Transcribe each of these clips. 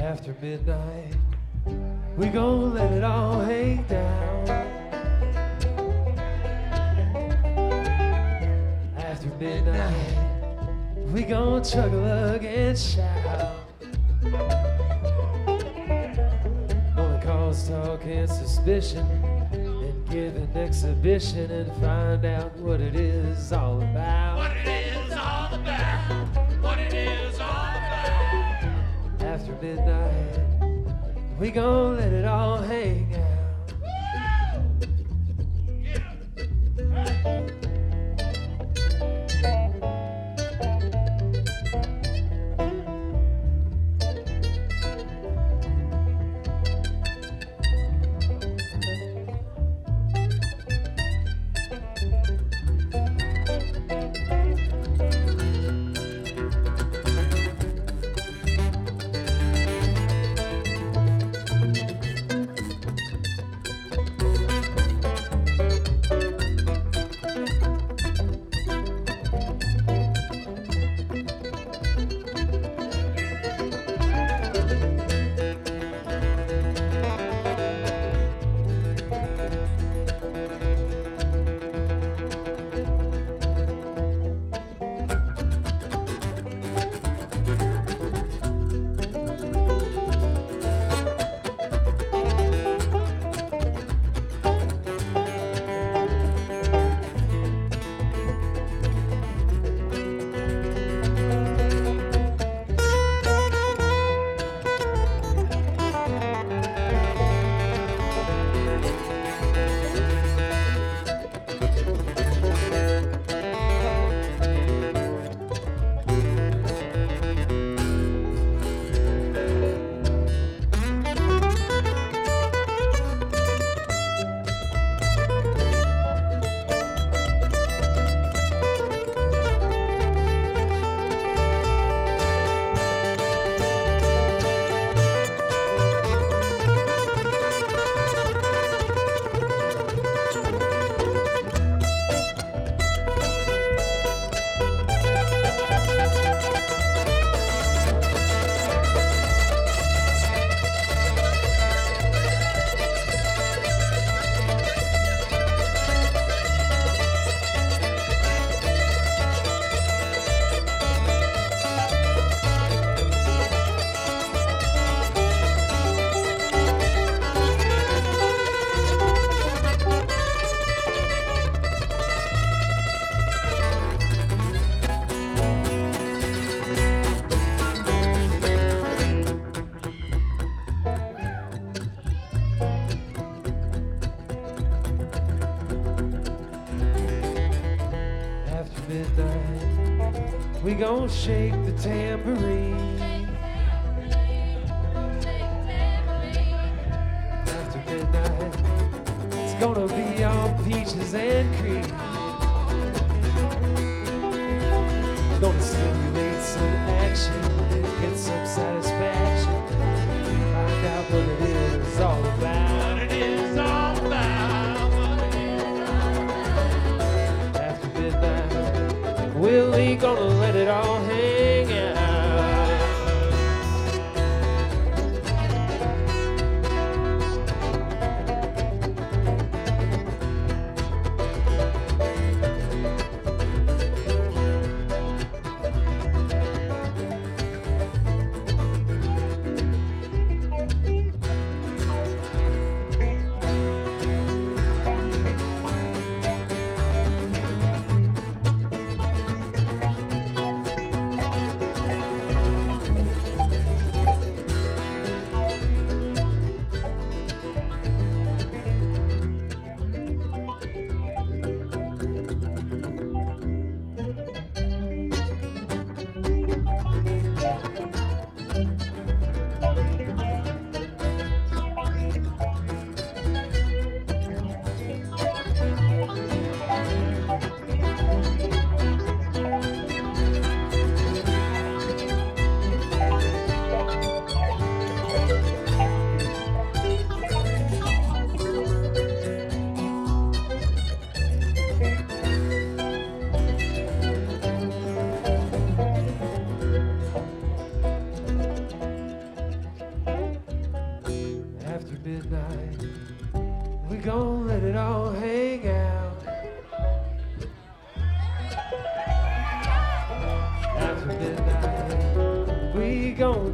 After midnight, we gon' let it all hang down. After midnight, we gon' chug a lug and shout. Gonna cause talk and suspicion, and give an exhibition and find out what it is all about. What it is all about. What it is all about. After midnight, we gon' let it all hang out. We gon' shake the tambourine. After midnight, it's gonna be all peaches and cream. Gonna stimulate some action and get some satisfaction. Find out what it is all about. What it is all about. What it is all about. After midnight, we ain't gonna let it all hang out.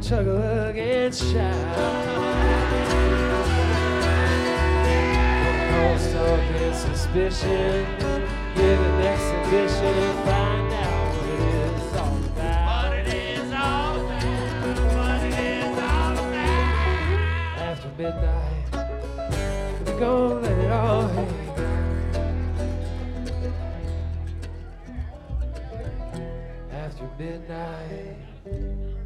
chug a lug and shout. Crosstalk and suspicion, give an exhibition and find out what it is all about. What it is all about. What it is all about. After midnight, we're gonna let it all hang. After midnight.